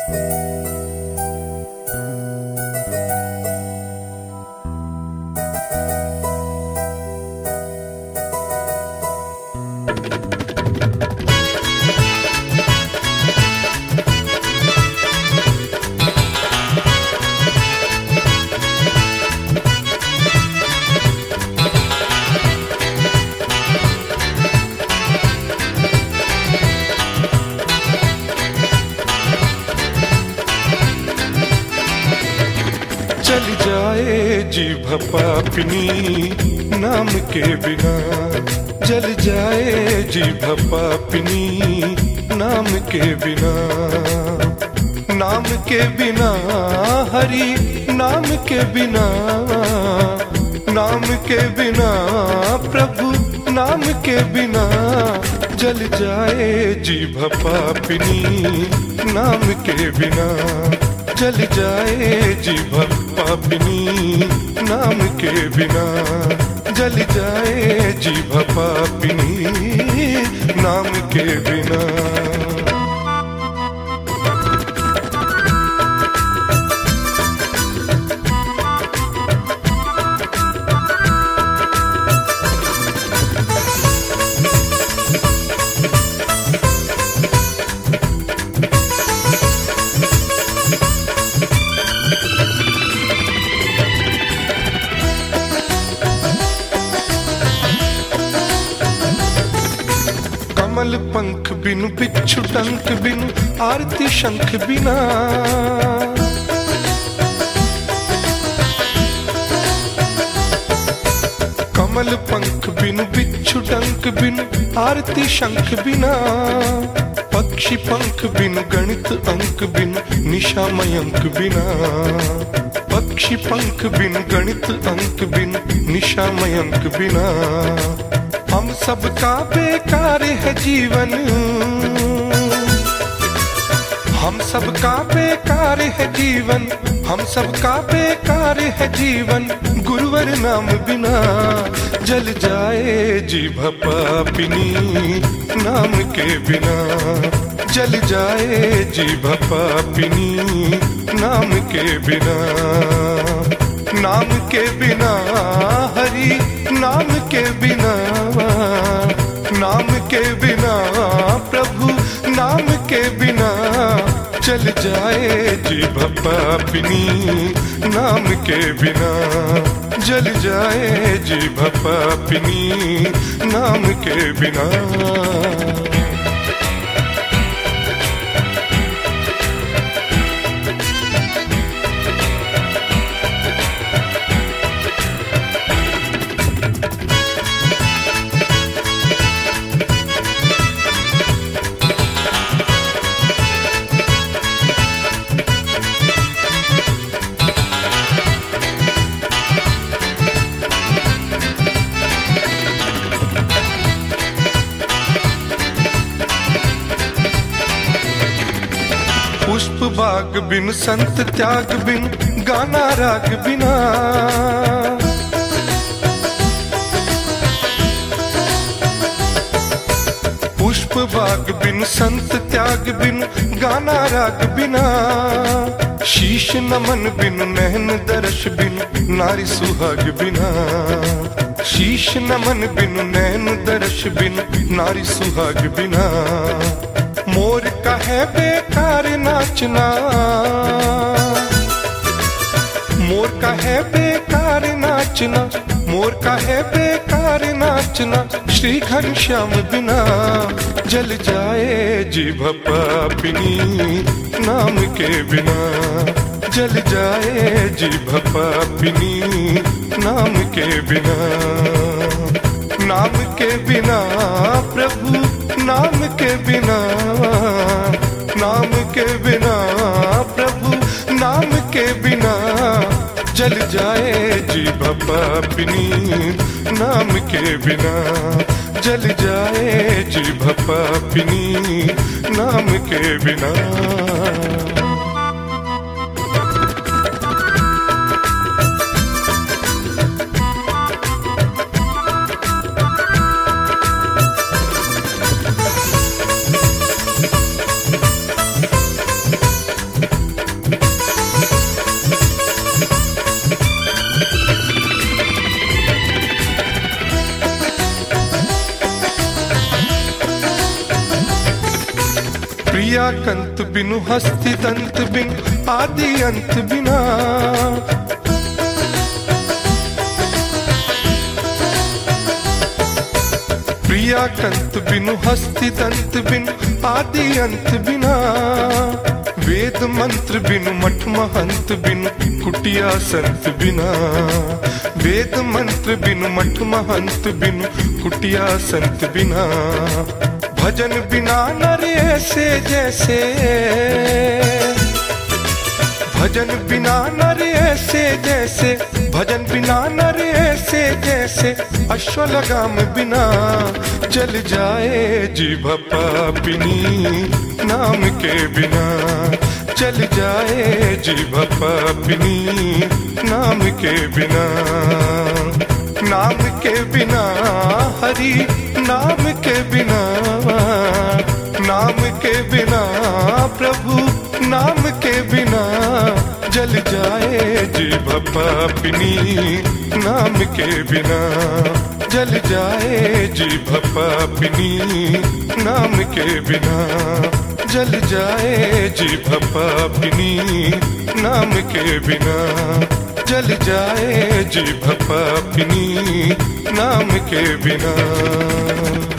चल जाए जीभ पापनी नाम के बिना, जल जाए जीभ पापनी नाम के बिना, नाम के बिना हरि नाम के बिना, नाम के बिना प्रभु नाम के बिना, जल जाए जीभ पापनी नाम के बिना, जल जाए जीभ पापनी नाम के बिना, जल जाए जीभ पापनी नाम के बिना। कमल पंख बिनु बिच्छू डंक बिनु आरती शंख बिना, कमल पंख बिनु बिच्छू डंक बिनु आरती शंख बिना, पक्षी पंख बिनु गणित अंक बिनु निशा मयंक बिना, पक्षी पंख बिनु गणित अंक बिनु निशा मयंक बिना, हम सबका बेकार है जीवन, हम सबका बेकार है जीवन, हम सबका बेकार है जीवन, गुरुवर नाम बिना, जल जाए जीभ पापनी नाम के बिना, जल जाए जीभ पापनी नाम के बिना, नाम के बिना हरि नाम के बिना, नाम के बिना प्रभु नाम के बिना, चल जाए जीभ पापनी नाम के बिना, जल जाए जीभ पापनी नाम के बिना। पुष्प बाग बिन संत त्याग बिन गाना राग बिना, पुष्प बाग बिन संत त्याग बिन गाना राग बिना, शीश नमन बिन नैन दर्श बिन नारी सुहाग बिना, शीश नमन बिन नैन दर्श बिन नारी सुहाग बिना, मोर का है बेकार नाचना, मोर का है बेकार नाचना, मोर का है बेकार नाचना, श्री घनश्याम बिना, जल जाए जीभ पापनी नाम के बिना, जल जाए जीभ पापनी नाम के बिना, नाम के बिना प्रभु नाम के बिना, नाम के बिना प्रभु नाम के बिना, जल जाए जीभ पापनी नाम के बिना, जल जाए जीभ पापनी नाम के बिना। क्रियाकंत बिनु हस्ति दंत बिनु आदि अंत बिना। क्रियाकंत बिनु हस्ति दंत बिनु आदि अंत बिना। वेद मंत्र बिनु मठ महंत बिनु कुटिया संत बिना। वेद मंत्र बिनु मठ महंत बिनु कुटिया संत बिना। भजन बिना नर ऐसे जैसे, भजन बिना नर ऐसे जैसे, भजन बिना नर ऐसे जैसे अश्वलगाम बिना। जल जाए जीभ पापिनी नाम के बिना। चल जाए जीभ पापिनी नाम के बिना। नाम के बिना हरि नाम के बिना। नाम के बिना प्रभु नाम के बिना। जल जाए जीभ पापिनी नाम के बिना। जल जाए जीभ पापिनी नाम के बिना। जल जाए जीभ पापिनी नाम के बिना। जल जाए जीभ पापिनी नाम के बिना।